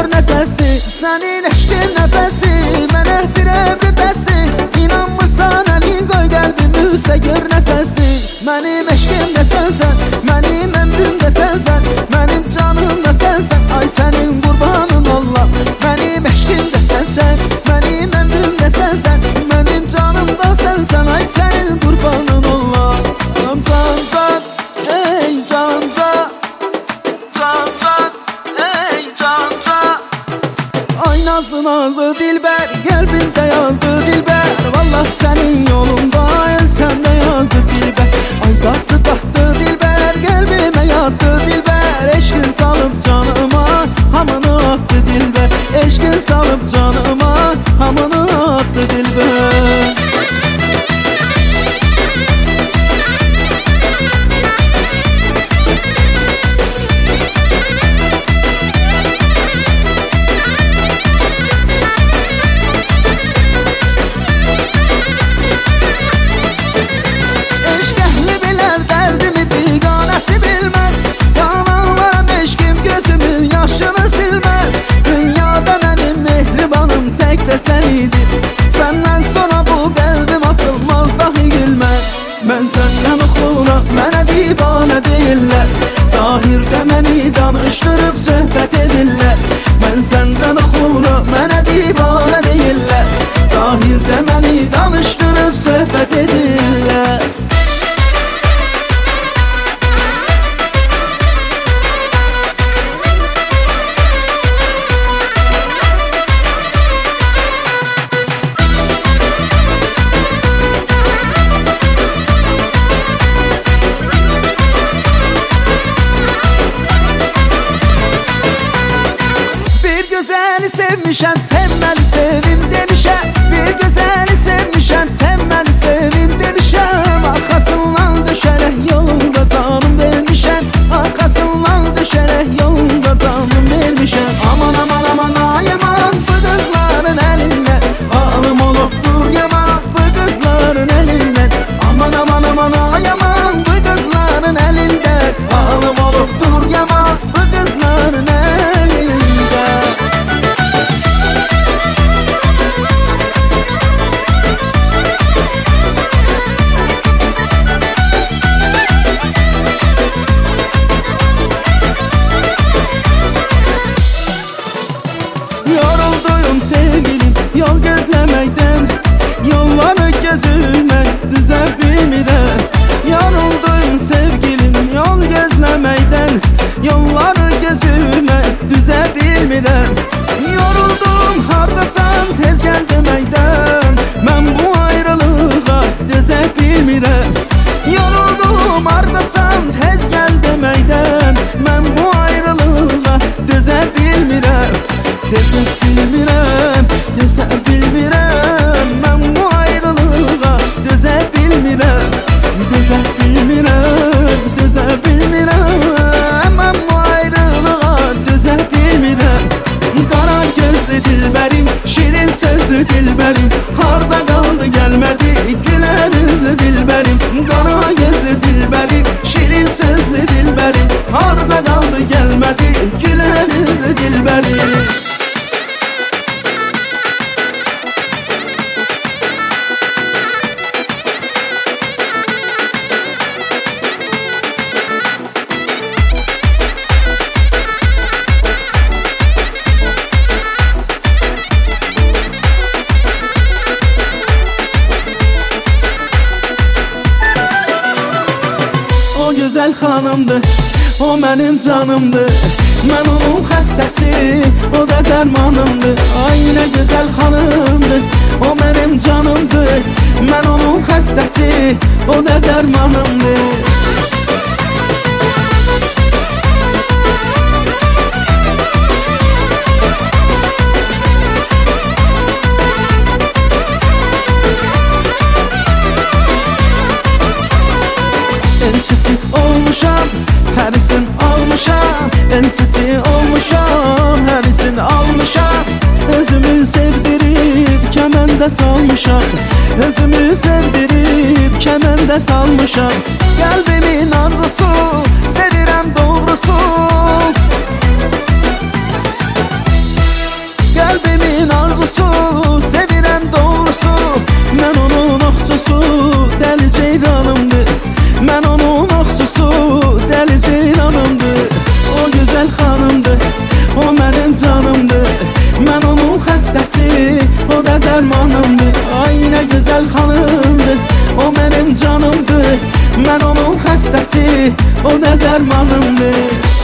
nə səsdir. Sənin eşqin nəfəsdir, mənə bir əmri bəsdir. İnanmırsan əlin qoy qəlbimi üstə, gör nə səsdir. Mənim eşqim də sənsən, mənim əmrim də sənsən, mənim canım da sənsən. Ay sənin qurbanın Allah. Mənim eşqim də sənsən, mənim əmrim də sənsən, mənim canım da sənsən. Ay sənin qurbanın Allah. Can can, ey can can, can can, ey can can. Ay nazlı nazlı dilber, qəlbində yazdı dilber. Vallahi sənin yolunda el səndə yazdı dilber. Ay tatlı tatlı dilber, qəlbimə yatdı dilber. Eşqin salıb canıma, hamını attı dilber. Eşqin salıb canıma, hamını attı dilber. Sen idin, senden sonra bu kalbim açılmaz dahi gülmez. Ben senden oxuram, mənə divane deyirlər. Zahirdə məni danışdırıb söhbət edirlər. Ben senden oxuram, mənə divane deyirlər. Zahirdə məni danışdırıb söhbət edirlər. Sevmişəm, sevməli sevim demişəm. Bir gözəli sevmişəm, sevməli sevim demişəm. Arkasından düşərək yolunda canım vermişəm. Arkasından düşərək yolunda canım vermişəm. Aman aman aman ay aman, bu qızların əlindən alım olubdur yaman, bu qızların əlindən. Aman aman aman ay aman, bu qızların əlindən alım olubdur yaman, bu qızların əlindən. Yorulduyum sevgilim yol gözleməkdən, yolları gözümə düzə bilmirəm. Yorulduyum sevgilim yol gözleməkdən, yolları gözümə düzə bilmirəm. Yoruldum hardasan tez gəl deməkdən, mən bu ayrılığa dözə bilmirəm. Yoruldum hardasan tez gəl deməkdən, mən bu ayrılığa dözə bilmirəm. Dözə bilmirəm, dözə bilmirəm, mən bu ayrılığa dözə bilmirəm. Dözə bilmirəm, dözə bilmirəm, mən bu ayrılığa dözə bilmirəm. Qara gözlü dilbərim, şirin sözlü dilbərim, harda qaldı gəlmədi gülər üzlü dilbərim. Qara gözlü dilbərim, şirin sözlü dilbərim, harda qaldı gəlmədi gülər üzlü dilbərim. Gözəl xanımdır, o mənim canımdır. Mən onun xəstəsi, o da dərmanımdır. Ay nə gözəl xanımdır, o mənim canımdır. Mən onun xəstəsi, o da dərmanımdır. Elçisi olmuşam, hərisin almışam. Elçisi olmuşam, hərisin almışam. Özümü sevdirib kəməndə salmışam. Özümü sevdirib kəməndə salmışam. Qəlbimin arzusu, sevirəm doğrusu. Mən onun xəstəsi, o nə dərmanımdır.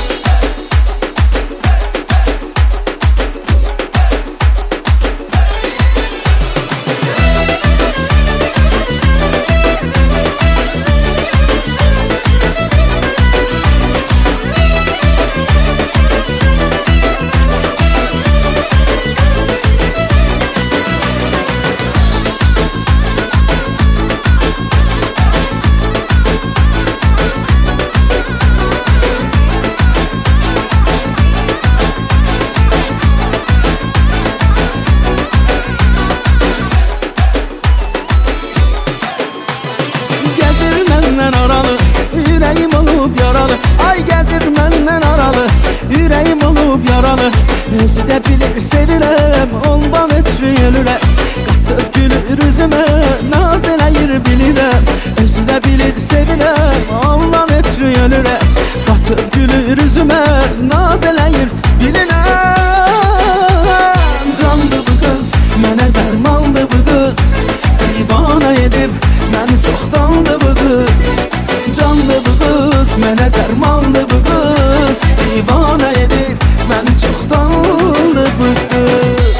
Ürəyim olub yaralı, ay gəzir məndən aralı. Ürəyim olub yaralı, özü də bilir sevirəm, ondan ötürü ölürəm. Qaçıb gülür üzümə, naz eləyir bilirəm. Özü də bilir sevirəm, ondan ötürü ölürəm. Qaçıb gülür üzümə, naz eləyir bilirəm. Candı bu qız, mənə dərmandı bu qız. Divana edib, məni çoxdandı bu qız. Canlı bu qız, mənə dərmanlı bu qız. Divana edir, məni çoxdanlı bu qız.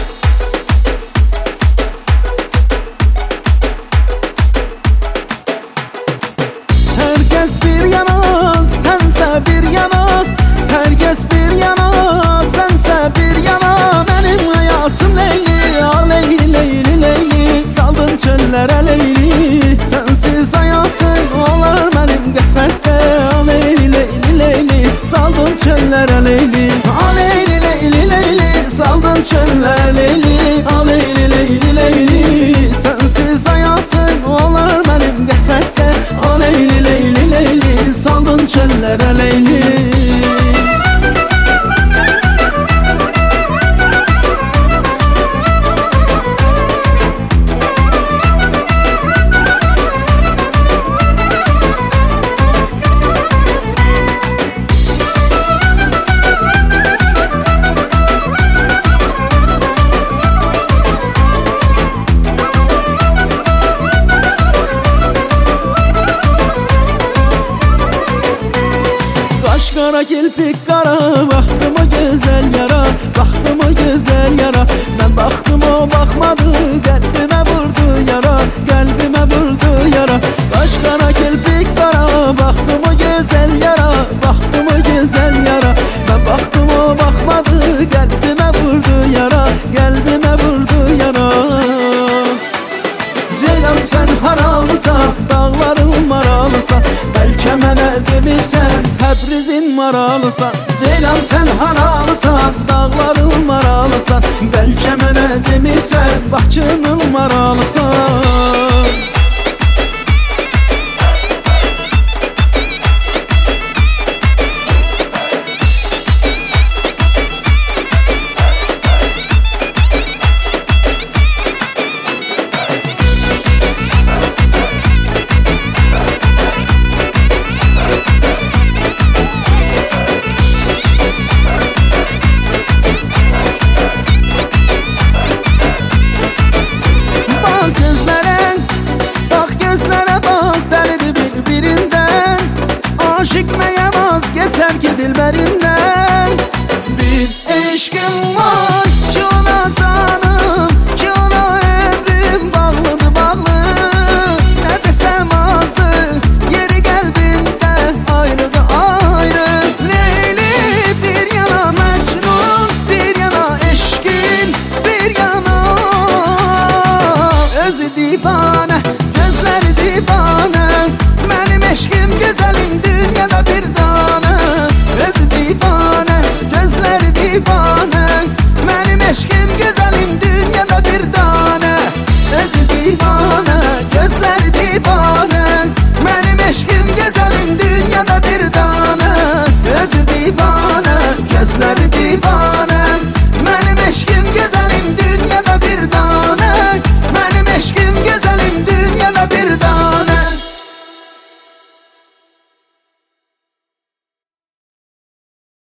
Hər kəs bir yana, sənsə bir yana. Hər kəs bir yana, sənsə bir yana. Mənim həyatım Leyli, Leyli, Leyli, Leyli. Saldın çöllərə Leyli, sənsiz həyatım olar mənim qəfəsdə. Leyli, Leyli, Leyli, saldın çöllərə Leyli. Leyli, Leyli, Leyli, saldın çöllərə Leyli. Leyli, Leyli, Leyli, sənsiz həyatım olar mənim qəfəsdə. Leyli, Leyli, Leyli, saldın çöllərə Leyli. Qara kilpik qara, baxdım o gözəl yara. Baxdım o gözəl yara, mən baxdım o baxmadı. Qəlbimə vurdu yara, qəlbimə vurdu yara. Qaş qara kilpik qara, baxdım o gözəl yara. Baxdım o gözəl yara, mən baxdım o baxmadı. Qəlbimə vurdu yara, qəlbimə vurdu yara. Ceylan sən haralısan, dağların maralısan. Bəlkə mənə demirsən, Təbrizin maralısan. Ceylan sən haralısan, dağların maralısan. Bəlkə mənə demirsən, Bakının maralısan. Aşık məyəm az geçər ki dilbərindən. Bir eşqim var